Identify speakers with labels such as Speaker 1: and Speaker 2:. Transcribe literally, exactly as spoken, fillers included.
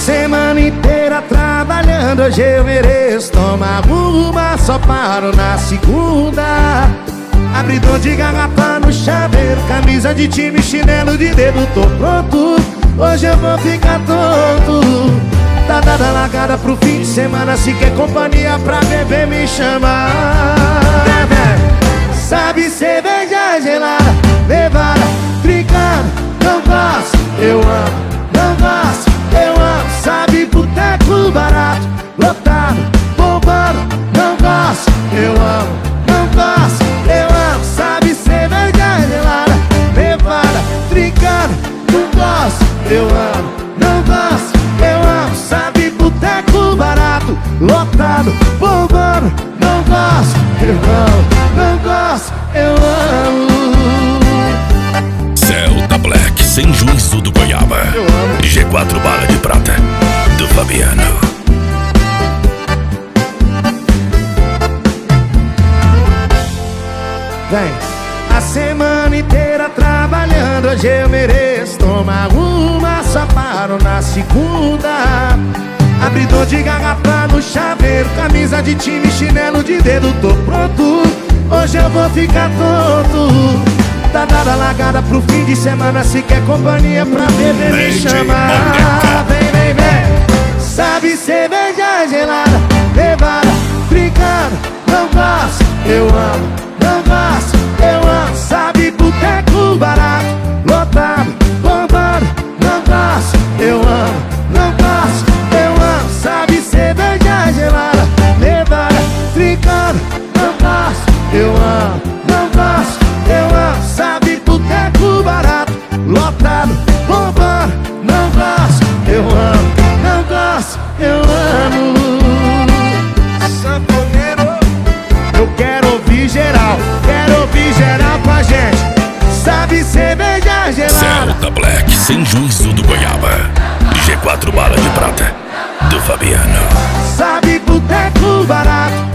Speaker 1: semana inteira trabalhando, hoje eu mereço tomar uma, só paro na segunda. Abridor de garrafa no chaveiro, camisa de time, chinelo de dedo, tô pronto. Hoje eu vou ficar tonto. Tá dada a largada pro fim de semana, se quer companhia pra beber me chama. Sabe cerveja gelada, levada, trincada, não gosto, eu amo, não gosto, eu amo. Sabe boteco barato, lotado, bombando, não gosto, eu amo, não gosto, eu amo. Sabe cerveja gelada, levada, trincada, não gosto, eu amo, não gosto, eu amo. Sabe boteco barato, lotado, bombando, não gosto, eu amo, não gosto, eu amo.
Speaker 2: Celta Black, sem juízo do Goiaba. G quatro bala de prata, do Fabiano.
Speaker 1: Vem. A semana inteira trabalhando, hoje eu mereço tomar uma, só paro na segunda. Abridor de garrafa no chaveiro, camisa de time, chinelo de dedo, tô pronto. Hoje eu vou ficar tonto. Tá dada a largada pro fim de semana, se quer companhia pra beber me chama. Vem, vem, vem. Sabe cerveja gelada, levada, brincando, não gosto, eu amo, não gosto, eu amo. Sabe boteco barato, lotado, bombando, não gosto, eu amo, não gosto, eu amo. Sabe cerveja gelada, levada, brincando, não gosto, eu amo, não gosto, eu amo. Sabe boteco barato, lotado, bombando, não gosto, eu amo, não gosto, eu amo. Sanfoneiro, eu quero ouvir geral, quero ouvir geral com a gente. Sabe cerveja gelada,
Speaker 2: Celta Black, sem juízo do Goiaba. G quatro bala de prata, do Fabiano.
Speaker 1: sabe boteco barato,